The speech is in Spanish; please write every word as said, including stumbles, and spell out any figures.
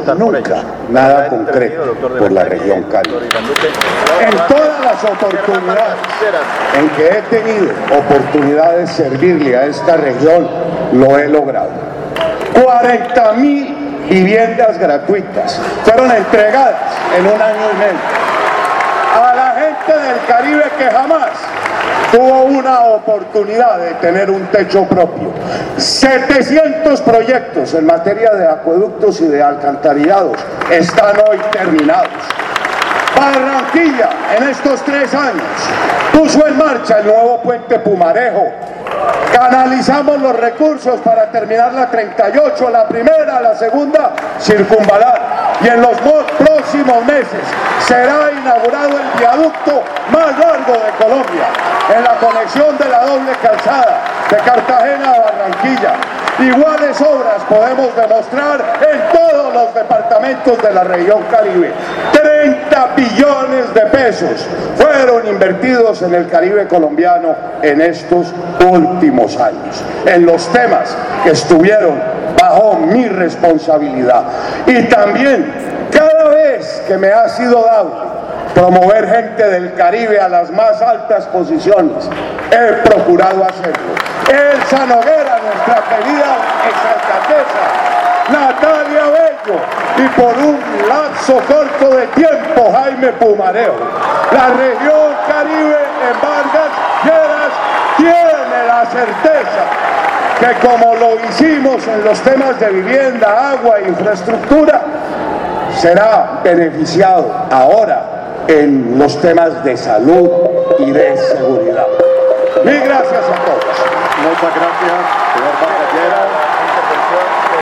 nunca nada concreto por la región Caribe. En todas las oportunidades en que he tenido oportunidad de servirle a esta región, lo he logrado. cuarenta mil viviendas gratuitas fueron entregadas en un año y medio a la gente del Caribe que jamás tuvo una oportunidad de tener un techo propio. setecientos proyectos en materia de acueductos y de alcantarillados están hoy terminados. Barranquilla, en estos tres años, puso en marcha el nuevo puente Pumarejo. Canalizamos los recursos para terminar la treinta y ocho, la primera, la segunda, circunvalar. Y en los próximos meses será inaugurado el viaducto más largo de Colombia, en la conexión de la doble calzada de Cartagena a Barranquilla. Iguales obras podemos demostrar en todos los departamentos de la región Caribe. treinta billones de pesos fueron invertidos en el Caribe colombiano en estos últimos años, en los temas que estuvieron bajo mi responsabilidad. Y también, cada vez que me ha sido dado promover gente del Caribe a las más altas posiciones, he procurado hacerlo. Elsa Noguera, nuestra querida exalcaldesa, Natalia Bello, y por un lapso corto de tiempo, Jaime Pumarejo. La región Caribe en Vargas Lleras tiene la certeza que, como lo hicimos en los temas de vivienda, agua e infraestructura, será beneficiado ahora en los temas de salud y de seguridad. Mil gracias a todos. Muchas gracias, señor Vargas Lleras.